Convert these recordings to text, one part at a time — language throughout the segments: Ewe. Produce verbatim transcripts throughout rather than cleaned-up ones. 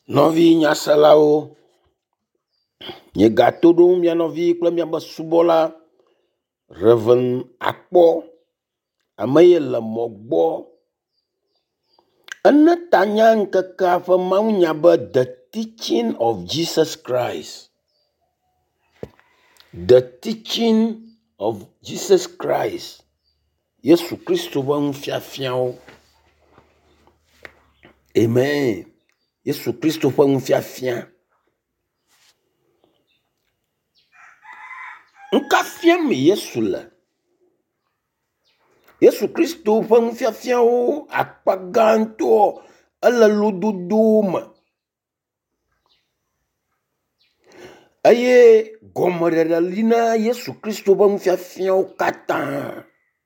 Novi nyasalao, nye gato ɖom mia novi kple miabe subɔla Reverend Akpɔ, ame ye le mɔ gbɔ. Ene tanya ŋkekea ƒe mawunya be the teaching of Jesus Christ. The teaching of Jesus Christ. Yesu Kristo ƒe nufiafiawo. Amen. Yesu Kristo ƒe nufiafia. Nka fiam Yesu le. Yesu Kristo ƒe nufiafiawo akpa gãtɔ ele lododo me. Eye gɔmeɖeɖe li na Yesu Kristo ƒe nufiafiawo katã.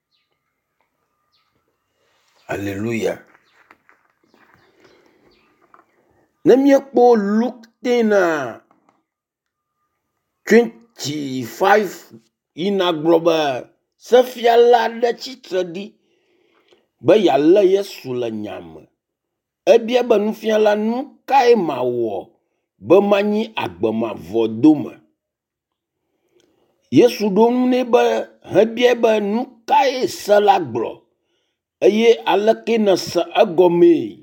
Hallelujah. Ne miekpɔ Luke ten twenty-five yina gblɔ be sefiala aɖe tsitre ɖi be yealé Yesu le nyame. Ebia be nufiala, nu kae mawɔ be manyi agbemavɔ dome? Yesu ɖo nu nɛ be hebia be nu kae se la gblɔ eye aleke nese egɔmee?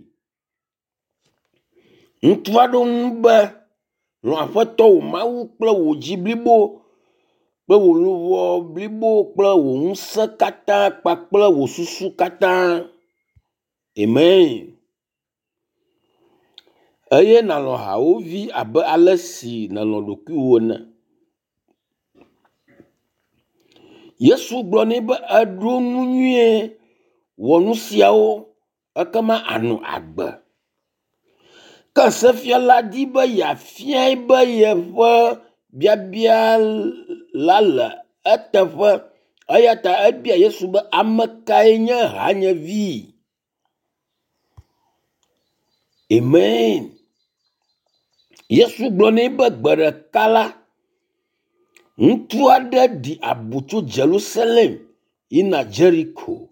Ŋutsua ɖo nu be lɔ̃ Aƒetɔ wò Mawu kple wò dzi blibo kple wò luʋɔ blibo kple wò ŋusẽ katã kpakple wò susu katã. Amen. Eye nàlɔ̃ hawòvi abe ale si nàlɔ̃ ɖokuiwò ene. Yesu gblɔ nɛ be eɖo nu nyuie wɔ nu siawo ekema ànɔ agbe. Ke sefiala di be yeafiae be yeƒe biabia la le eteƒe eya ta ebia Yesu be ame kae nye hanyevi? Amen. Yesu gblɔ nɛ be gbe ɖeka la, ŋutsu aɖe ɖi abu tso Jerusalem yina Jericho.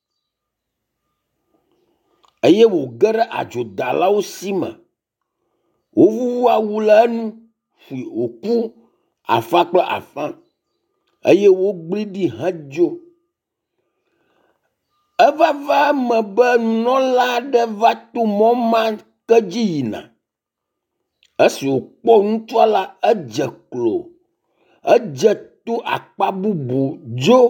Eye wòge ɖe adzodalawo si me. Wovuvu awu le enu, ƒui wòku afã kple afã. Eye wogblẽ ɖi hedzo. Eva va eme be nunɔla aɖe va to mɔ ma ke dzi yina. Esi wòkpɔ ŋutsua la, edze klo. Edze to akpa bubu dzo.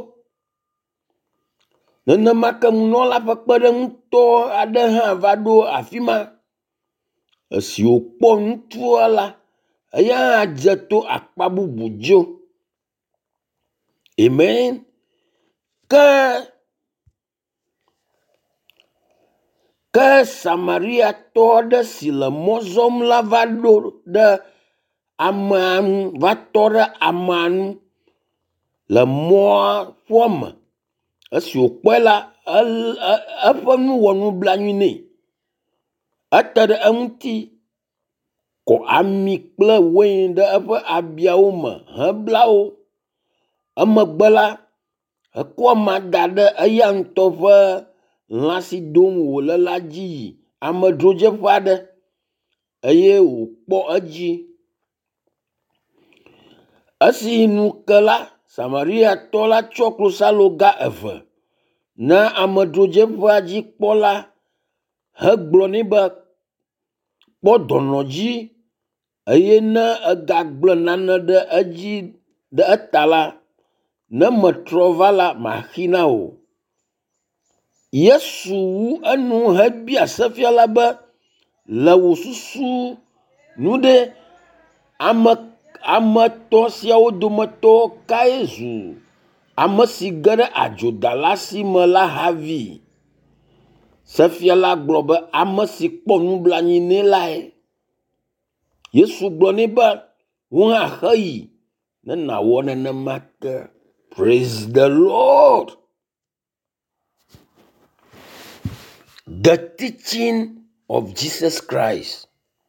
Nenema ke nunɔla ƒe kpeɖeŋutɔ aɖe hã va ɖo afi ma. Esi wòkpɔ ŋutsua la, eya hã dze to akpa bubu dzo. Amen. Ke Ke Samariatɔ aɖe si le mɔ zɔm la va ɖo ɖe amea nu, va tɔ ɖe amea nu le mɔa ƒua me. Esi wòkpɔe la, eƒe nu wɔ nublanui nɛ. Ete ɖe eŋuti, kɔ ami kple wain ɖe eƒe abiawo me hebla wo. Emegbe la, ekɔ ama da ɖe eya ŋutɔ ƒe lã si dom wòle la dzi yi amedzrodzeƒe aɖe eye wòkpɔ edzi. Esi nu ke la, Samariatɔ la tsɔ klosaloga eve na amedzrodzeƒea dzikpɔla hegblɔ nɛ be kpɔ dɔnɔdzi eye ne egagblẽ nane ɖe edzi ɖe eta la, ne metrɔ va la, maxee na wò. Yesu wu enu hebia sefiala be le wò susu nu ɖe ame ame etɔ̃ siawo dometɔ kae zu ame si ge ɖe adzodala si me la havi? Sefiala gblɔ be ame si kpɔ nublanui nɛ lae. Yesu gblɔ nɛ be wò hã xeyi ne nàwɔ nenema ke. Praise the Lord. The teaching of Jesus Christ.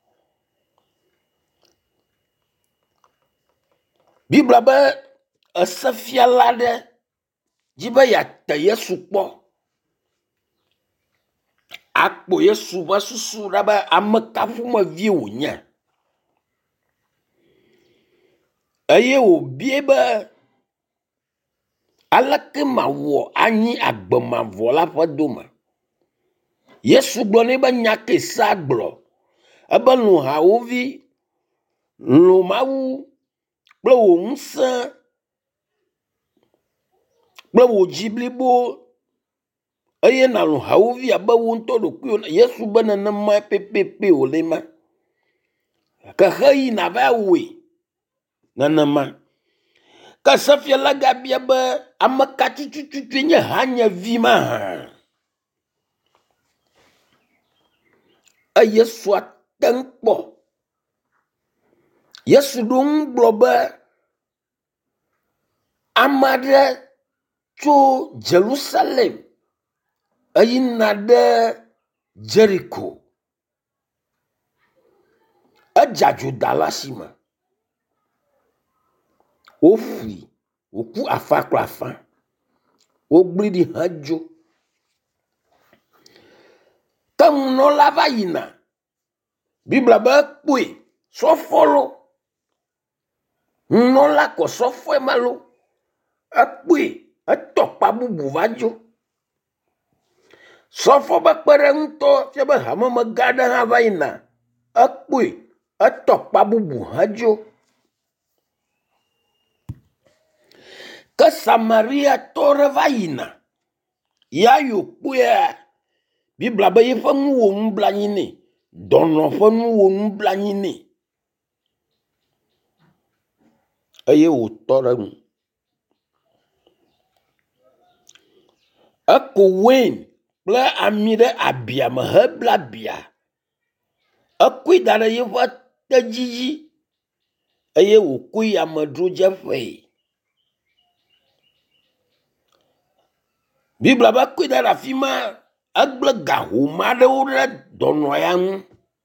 Bibla be esefiala aɖe dzi be yeate Yesu kpɔ. akpo Yesu ba susu raba amakafu ma vie wonya aye obie ba alake ma wo anyi agbema vo la fodoma Yesu glo ne ba nyake sa glo aba nu ha ovi lu mawu glo wo nsa glo wo jiblibo aye na lu ha ovi aba wo nto do ku Yesu bana na ma pepepe olema ka hayi na ba we nanama ka safia la gabia ba amakati tututu nya hanya vima a Yesu atempo Yesu dum globa amade to Jerusalem ayina de Jericho ajaju dalasima ofi oku afakra fa ogbidi hajo tam no lava yina bibla ba pui so folo no la ko so fo malo apui atopa bubu vajo so fo ba perento se ba hama magada ha vaina apui atopa bubu hajo ka Samaria tore vaina ya yo puya bibla ba yifa mu wo mblanyi dono fa mu wo mblanyi aye wo tore mu ako wen bla amire abia ma habla bia akuidara yifa tajiji aye wo kuya madru jafe bibla ba kuidara fima agble gahu made ora dono yang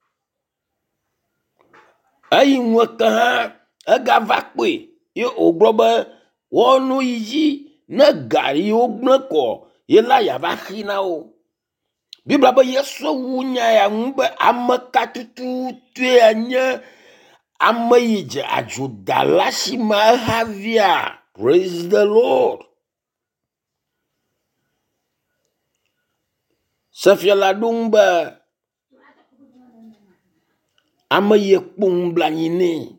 ayi nwaka agava pe yo ogloba wonu yiji na gari ogbnko yela ya ba khina o bibla ba Yesu wunya ya ngbe amakatutu tue anya amayije ajudalashi ma havia. Praise the Lord. Safia la dumba amaye kpunglanyine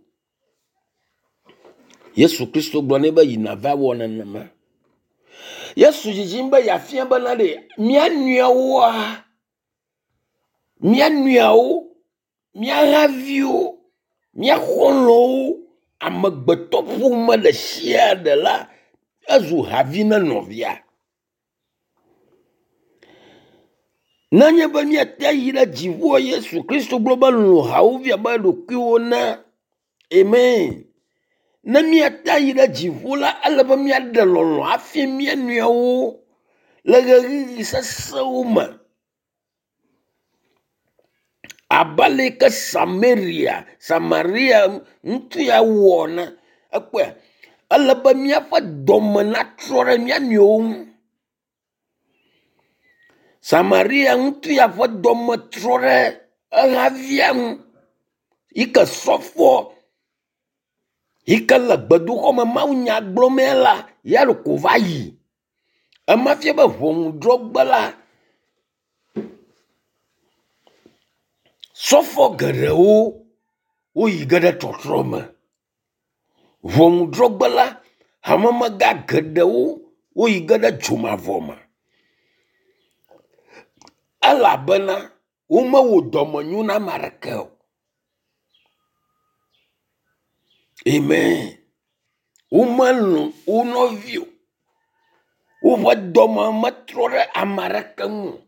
Yesu Kristo blone ba yina va wona nama Yesu jijimba ya fia banale mia nuawa mia nuao mia ravio mia kholo amagbeto puma de shia de la azu havina novia nanya ba mia tayira jivo Yesu Kristo global no hauvia ba do kiona amen na mia tayira jivo la alaba mia de lolo afi mia nuao la gari sa sauma abale ka Samaria Samaria ntu ya wona akwa alaba mia fa domana trore mia nyom Samaria ntu ya fa dom trore aviam ika sofo ika la gbadu ko ma maunya glomela ya ko vayi amafia ba von drogbala sofo gareo o yigada totroma von drogbala hamama ga gadeo o yigada juma voma alabana uma wo domonyu na marakeo amen umanu unovio uva doma matrore amarakamu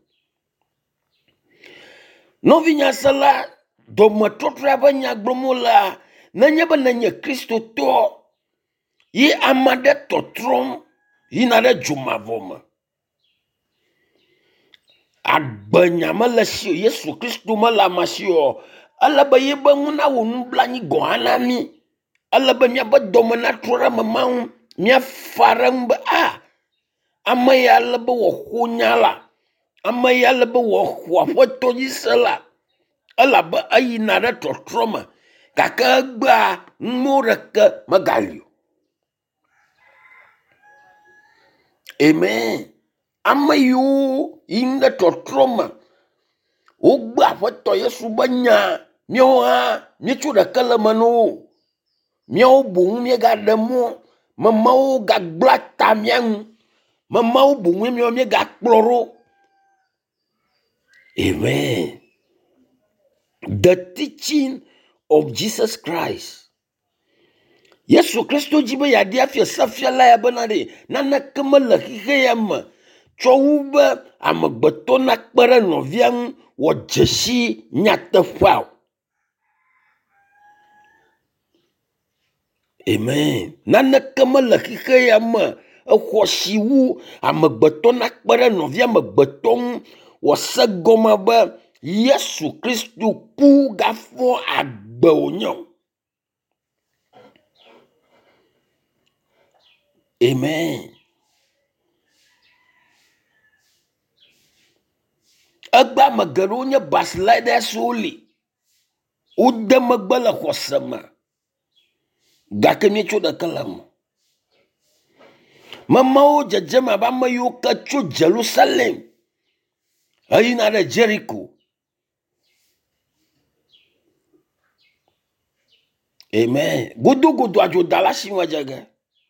novinya sala doma totra banya glomula nanya bananya Kristo to yi amade totrom yinare jumavoma agbanya malasio Yesu Kristo mala masio alaba yeba nguna wonu blanyi gohanami alaba mia ba doma na trora mamau mia faramba a amaya alaba wo hunyala ame ya le be wòxɔ aƒetɔ dzi se la, elabe eyina ɖe trɔtrɔ me, gake egbea nuwo ɖeke megali o. Amen. Ame yiwo yim ɖe trɔtrɔ me, wogbe aƒetɔ Yesu be nya, míawo hã míetso ɖeke le me na wo. Míawo boŋ míegaɖe mɔ, memawo gagblẽ ta mía ŋu, memawo boŋ míawo míegakplɔ ɖo. Amen. The teaching of Jesus Christ. Yesu Kristo dzi be yaɖi afia sefiala ya bena ɖe naneke mele xixe ya me tsɔ wu be amegbetɔ nakpe ɖe nɔvia ŋu wɔ dzesi nyateƒea o. Amen. Naneke mele xixe ya me exɔ si wu amegbetɔ nakpe ɖe nɔvia amegbetɔ ŋu wɔ se gɔme be Yesu Kristo ku gafɔ agbe wònye. Amen. Egbe ame geɖewo nye basilaɖesiwo li. Wode megbe le xɔse me, gake míetso ɖeke le me. Memawo dzedzem abe ame yiwo ke tso Jerusalem eyina ɖe Jericho. Amen. Godo godo adzo la si dze ge.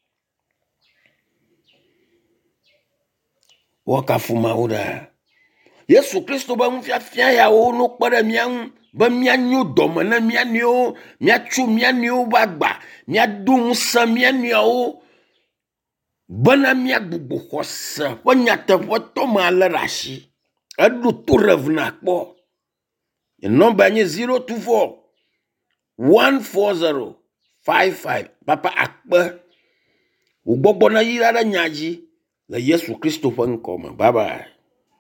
Wakafu Mawu ɖa. Yesu Kristo be nufiafia yawo no kpe ɖe mía ŋu be míanyo dɔme ne mía nɔewo, míatso mía nɔewo be agba, míado ŋusẽ mía nɔewo bena míagbugbɔ xɔse ƒe nyateƒetɔ me le ɖe asi. Eɖo to rev na kpɔ. Nɔmba nye zero two four one four zero five five. Papa akpe. Wo gbɔgbɔ na yi ɖe nya dzi le Yesu Kristo ƒe ŋkɔ me. Bye bye.